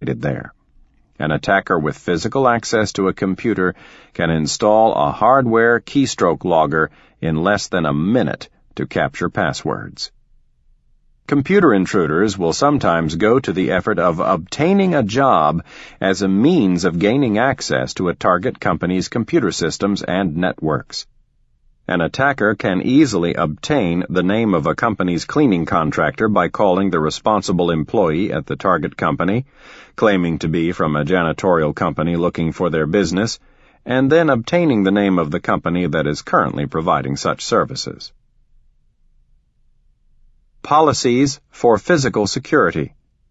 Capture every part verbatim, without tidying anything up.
located there. An attacker with physical access to a computer can install a hardware keystroke logger in less than a minute to capture passwords. Computer intruders will sometimes go to the effort of obtaining a job as a means of gaining access to a target company's computer systems and networks. An attacker can easily obtain the name of a company's cleaning contractor by calling the responsible employee at the target company, claiming to be from a janitorial company looking for their business, and then obtaining the name of the company that is currently providing such services. Policies for physical security.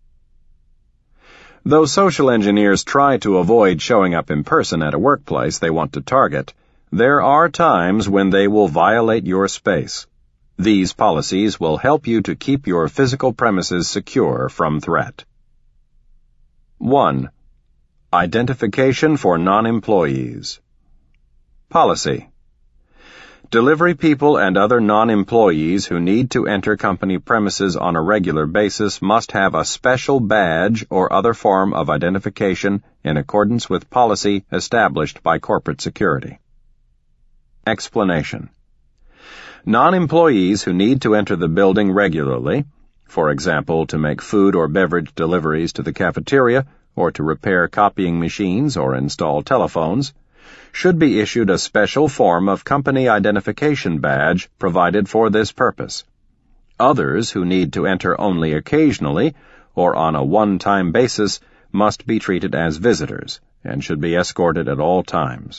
Though social engineers try to avoid showing up in person at a workplace they want to target, there are times when they will violate your space. These policies will help you to keep your physical premises secure from threat. one. Identification for non-employees. Policy. Delivery people and other non-employees who need to enter company premises on a regular basis must have a special badge or other form of identification in accordance with policy established by corporate security. Explanation. Non-employees who need to enter the building regularly, for example, to make food or beverage deliveries to the cafeteria or to repair copying machines or install telephones, should be issued a special form of company identification badge provided for this purpose. Others who need to enter only occasionally or on a one-time basis must be treated as visitors and should be escorted at all times.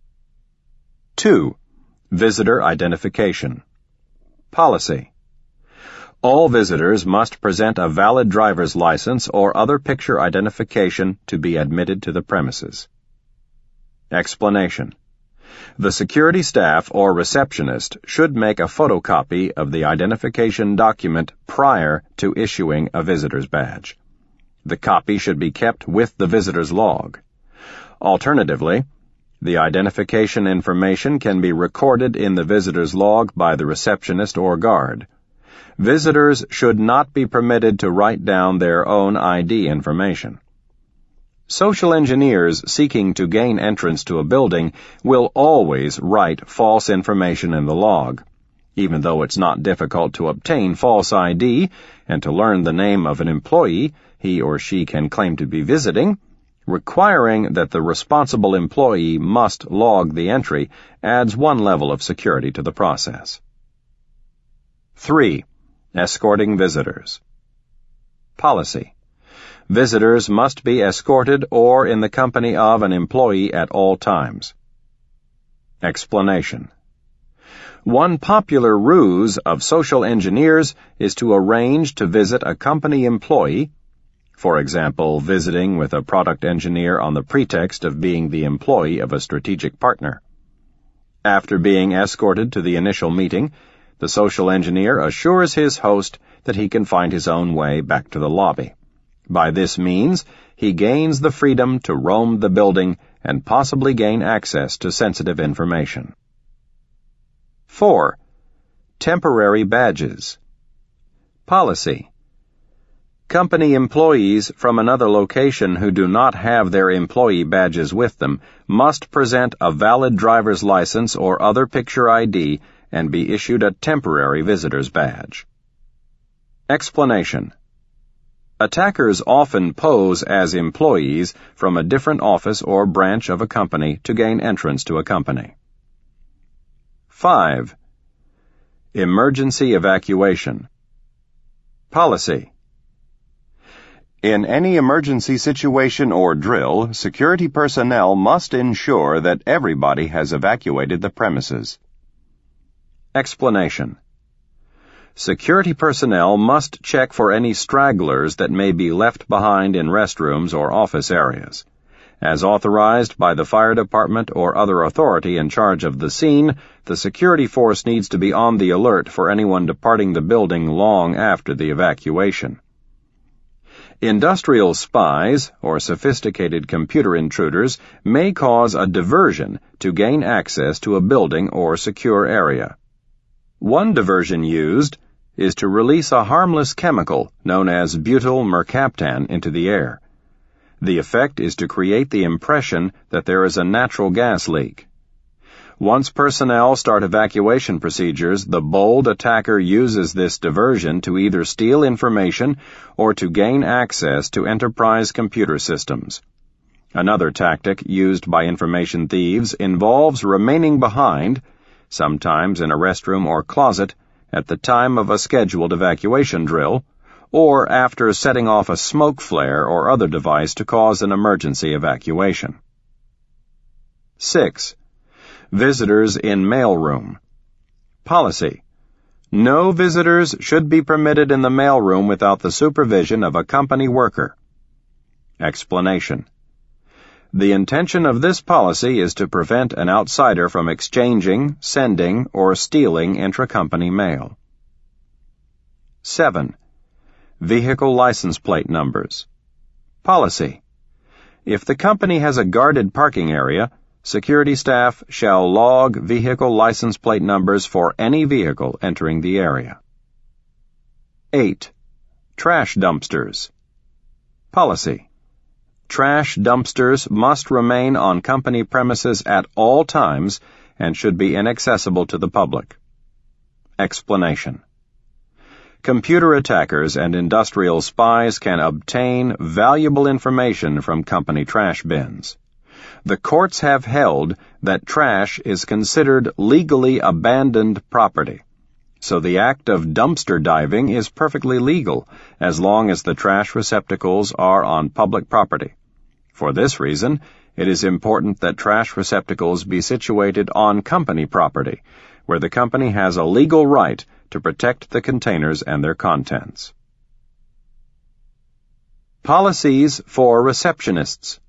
two. Visitor identification. Policy. All visitors must present a valid driver's license or other picture identification to be admitted to the premises. Explanation. The security staff or receptionist should make a photocopy of the identification document prior to issuing a visitor's badge. The copy should be kept with the visitor's log. Alternatively, the identification information can be recorded in the visitor's log by the receptionist or guard. Visitors should not be permitted to write down their own I D information. Social engineers seeking to gain entrance to a building will always write false information in the log, even though it's not difficult to obtain false I D and to learn the name of an employee he or she can claim to be visiting. Requiring that the responsible employee must log the entry adds one level of security to the process. three. Escorting visitors. Policy. Visitors must be escorted or in the company of an employee at all times. Explanation. One popular ruse of social engineers is to arrange to visit a company employee, for example, visiting with a product engineer on the pretext of being the employee of a strategic partner. After being escorted to the initial meeting, the social engineer assures his host that he can find his own way back to the lobby. By this means, he gains the freedom to roam the building and possibly gain access to sensitive information. four. Temporary badges. Policy. Company employees from another location who do not have their employee badges with them must present a valid driver's license or other picture I D and be issued a temporary visitor's badge. Explanation. Attackers often pose as employees from a different office or branch of a company to gain entrance to a company. five. Emergency evacuation. Policy. In any emergency situation or drill, security personnel must ensure that everybody has evacuated the premises. Explanation. Security personnel must check for any stragglers that may be left behind in restrooms or office areas. As authorized by the fire department or other authority in charge of the scene, the security force needs to be on the alert for anyone departing the building long after the evacuation. Industrial spies or sophisticated computer intruders may cause a diversion to gain access to a building or secure area. One diversion used is to release a harmless chemical known as butyl mercaptan into the air. The effect is to create the impression that there is a natural gas leak. Once personnel start evacuation procedures, the bold attacker uses this diversion to either steal information or to gain access to enterprise computer systems. Another tactic used by information thieves involves remaining behind, sometimes in a restroom or closet, at the time of a scheduled evacuation drill, or after setting off a smoke flare or other device to cause an emergency evacuation. six. Visitors in mailroom. Policy. No visitors should be permitted in the mailroom without the supervision of a company worker. Explanation. The intention of this policy is to prevent an outsider from exchanging, sending, or stealing intra-company mail. seven. Vehicle license plate numbers. Policy. If the company has a guarded parking area, security staff shall log vehicle license plate numbers for any vehicle entering the area. eight. Trash dumpsters. Policy. Trash dumpsters must remain on company premises at all times and should be inaccessible to the public. Explanation. Computer attackers and industrial spies can obtain valuable information from company trash bins. The courts have held that trash is considered legally abandoned property, so the act of dumpster diving is perfectly legal as long as the trash receptacles are on public property. For this reason, it is important that trash receptacles be situated on company property, where the company has a legal right to protect the containers and their contents. Policies for receptionists.